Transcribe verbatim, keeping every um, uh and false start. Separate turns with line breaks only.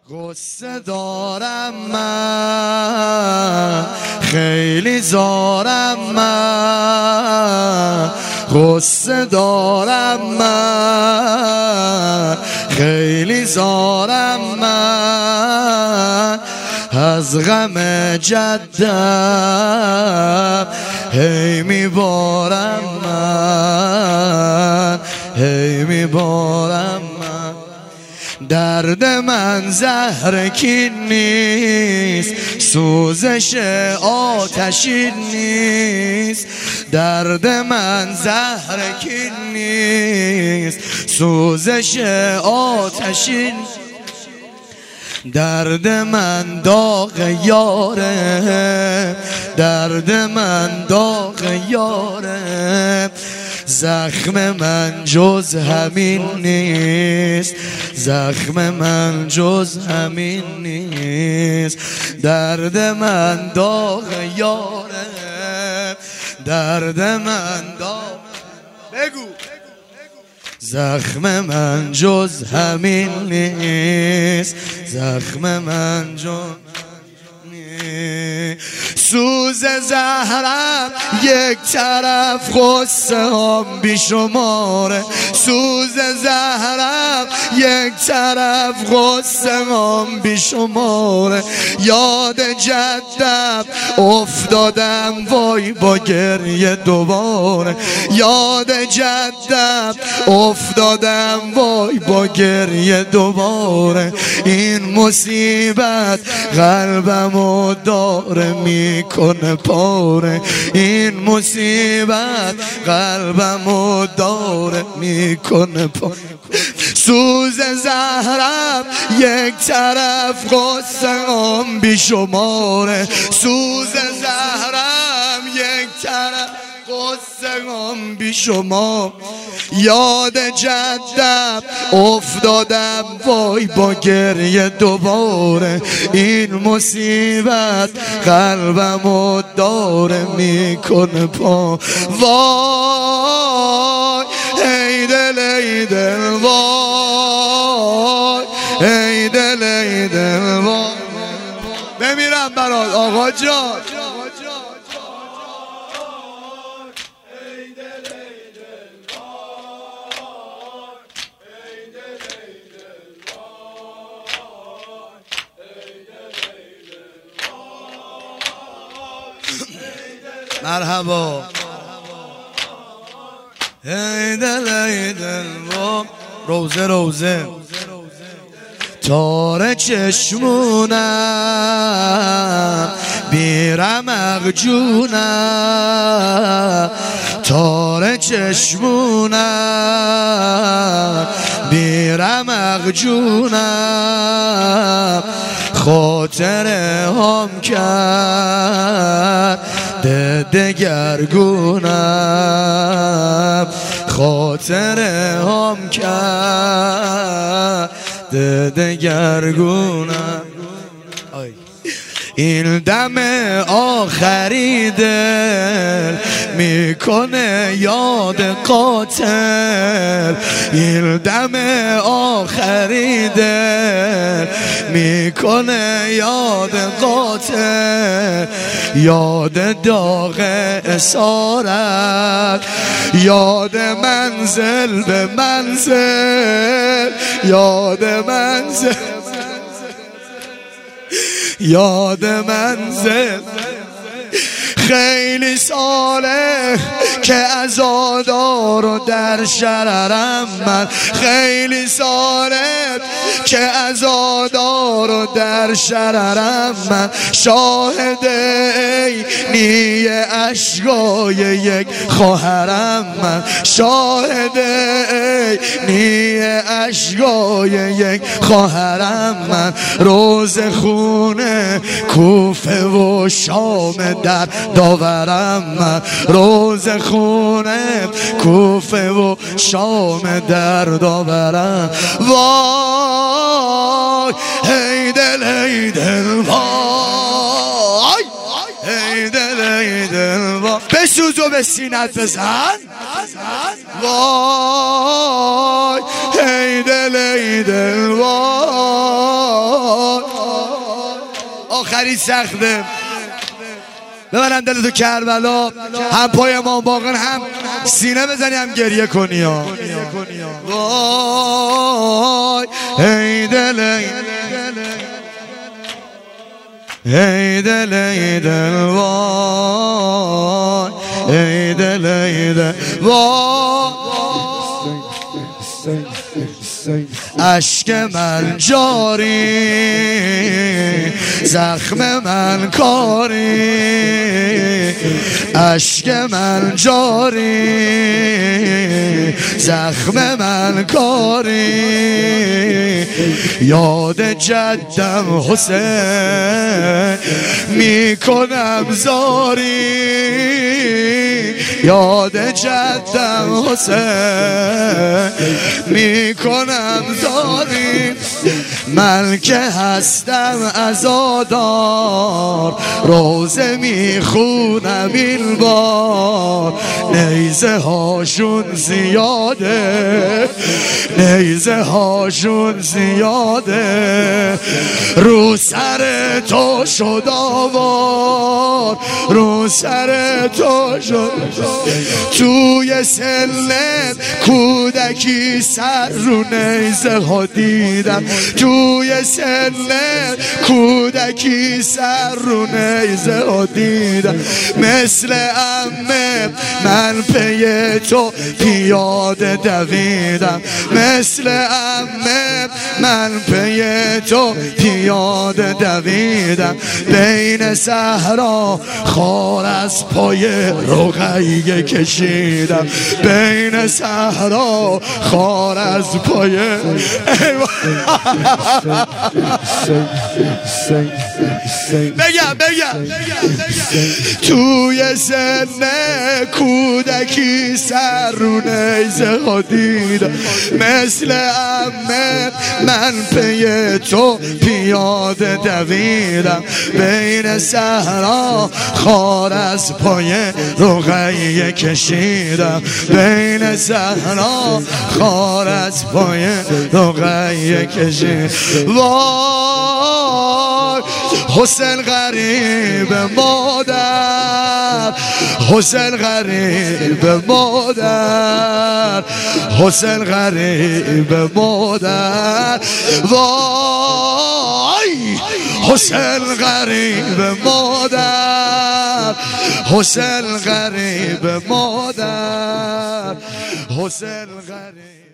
قصه دارم من، خیلی زارم من. قصه دارم من، خیلی زارم من. از غم جدم هی میبارم من، هی میبارم من. درد من زهر کین نیست، سوزش آتشین نیست. درد من زهر کین نیست، سوزش آتشین. درد من داغ یاره، درد من داغ یاره. زخم من جز همین نیست، زخم من جز همین نیست. درد من داغ یاره، درد من داغ. بگو زخم من جز همین نیست، زخم من جز سوز زهرم یک طرف، غصه هم بیشماره. سوز زهرم یک طرف، غصه هم بیشماره. یاد جدم افتادم وای با گریه دوباره. یاد جدم افتادم وای با گریه دوباره. این مصیبت قلبمو داره میکنه پاره. این مصیبت قلبمو داره میکنه پاره. سوز زهرم یک طرف، غصه هم بیشماره. سوز زهرم یک طرف، غصه هم بیشمار. یاد جدم افتادم وای با گریه دوباره. این مصیبت قلبمو داره میکنه پا. وای ای دل ای دل، وای ای دل ای دل، وای بمیرم برات آقا جان. مرحبا ای دل ای دل، روزه روزه تار چشمونم بیرمق جونم. تار چشمونم بیرمق جونم. خاطر هم کرد دگرگونم. خاطر هم کرد دگرگونم. این دم آخری دل میکنه یاد قاتل. این دم آخری دل میکنه یاد قاتل. یاد داغ اسارت، یاد منزل به منزل. یاد منزل، یاد منزل. خیلی ساله که عزادار و در شررم من. خیلی ساله که عزادار و در شررم من. شاهد عینی اشکای یک خواهرم من. شاهد عینی اشکای یک خواهرم من. روز خونه کوفه و شام در داورم من. روز خونه کوفه و شام در داورم. وای ای دل ای دل، وای ای دل ای دل، وای بسوز و به سینت بزن. وای ای دل ای دل، وای آخری سخته. ببرم دلتو کربلا، هم پای امام باقر هم سینه بزنی هم گریه کنی ها. وای ای دل ای دل ای دل وای ای دل ای دل وای اشک من جاری زخم من کاری اشک من جاری زخم من کاری یاد جدم حسین میکنم زاری یاد جدم حسین میکنم زاری من که هستم عزادار روزه میخونم این بار نیزه هاشون زیاده نیزه هاشون زیاده رو سر تو شد آوار رو سر تو شد توی سن کودکی سر رو نیزه ها دیدم توی سن کودکی سر رو نیزه ها دیدم مثل عمه من پی تو پیاده دویدم مثل عمه من پی تو پیاده دویدم بین صحرا خار از پای رقیه کشیدم بین صحرا خار از پای بگم بگم توی سن کودکی سر رو نیزه ها دیدم مثل عمه من پی تو پیاده دویدم بین صحرا خار از پای رقیه کشیدم بین صحرا خار از پای رقیه کشیدم وای حسین غریب مادر حسین غریب مادر حسین غریب مادر وای حسین غریب مادر حسین غریب مادر حسین غریب